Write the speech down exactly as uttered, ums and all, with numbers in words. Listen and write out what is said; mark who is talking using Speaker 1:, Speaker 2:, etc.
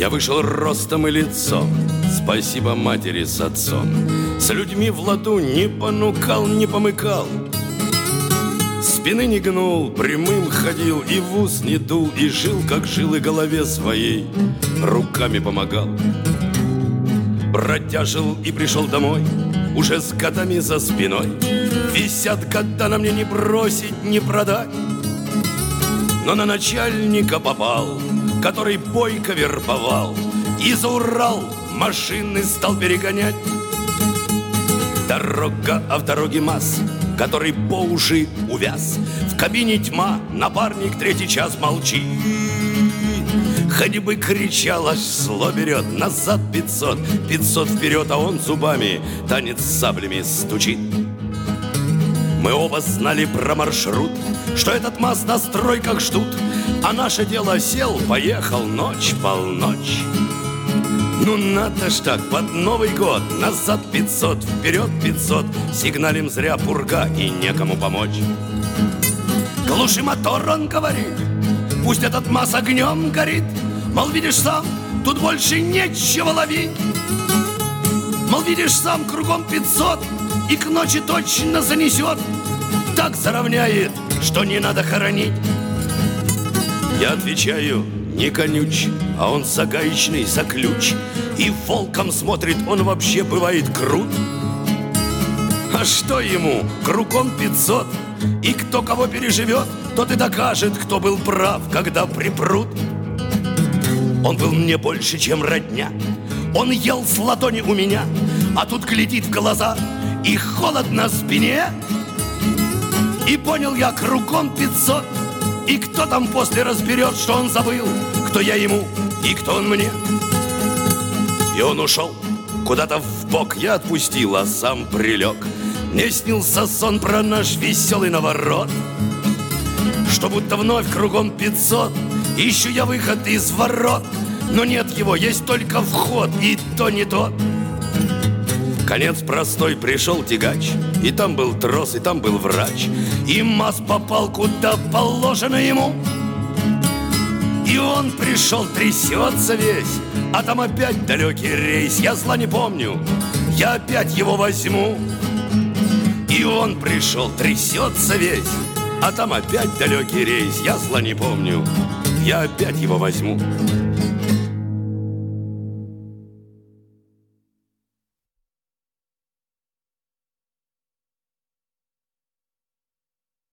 Speaker 1: Я вышел ростом и лицом, спасибо матери с отцом. С людьми в ладу не понукал, не помыкал, спины не гнул, прямым ходил, и в ус не дул, и жил, как жил, и голове своей руками помогал. Бродяжил и пришел домой, уже с годами за спиной. Висят года на мне, не бросить, не продать. Но на начальника попал, который бойко вербовал, и за Урал машины стал перегонять. Дорога, а в дороге масс, который по уши увяз. В кабине тьма, напарник третий час молчит. Хоть бы кричал, аж зло берет. Назад пятьсот, пятьсот вперед, а он зубами танец с саблями стучит. Мы оба знали про маршрут, что этот МАЗ на стройках ждут, а наше дело сел, поехал, ночь, полночь. Ну надо ж так, под Новый год, назад пятьсот, вперед пятьсот, сигналим зря пурга и некому помочь. Глуши мотор, он говорит, пусть этот МАЗ огнем горит. Мол, видишь сам, тут больше нечего ловить. Мол, видишь сам, кругом пятьсот, и к ночи точно занесет. Так заровняет, что не надо хоронить. Я отвечаю, не конюч, а он загаечный, за ключ. И волком смотрит, он вообще бывает крут. А что ему, кругом пятьсот, и кто кого переживет, тот и докажет, кто был прав, когда припрут. Он был мне больше, чем родня, он ел с ладони у меня, а тут глядит в глаза, и холод на спине. И понял я, кругом пятьсот, и кто там после разберет, что он забыл, кто я ему и кто он мне. И он ушел куда-то в бок, я отпустил, а сам прилег. Мне снился сон про наш веселый наворот, что будто вновь кругом пятьсот, ищу я выход из ворот, но нет его, есть только вход, и то не тот. Конец простой, пришел тягач, и там был трос, и там был врач, и МАЗ попал куда положено ему. И он пришел, трясется весь, а там опять далекий рейс. Я зла не помню, я опять его возьму. И он пришел, трясется весь, а там опять далекий рейс. Я зла не помню, я опять его возьму.